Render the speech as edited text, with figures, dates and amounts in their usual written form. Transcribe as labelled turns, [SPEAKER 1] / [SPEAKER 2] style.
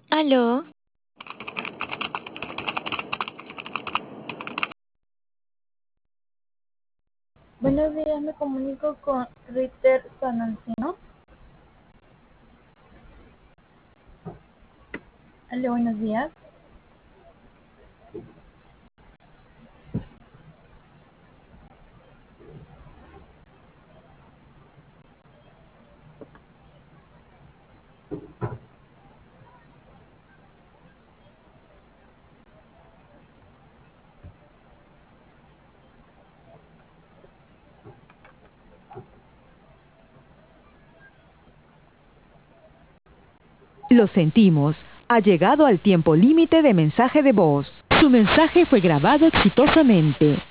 [SPEAKER 1] Aló,
[SPEAKER 2] Buenos días, me comunico con Ritter Sanancino. Aló, buenos días.
[SPEAKER 3] Lo sentimos, ha llegado al tiempo límite de mensaje de voz. Su mensaje fue grabado exitosamente.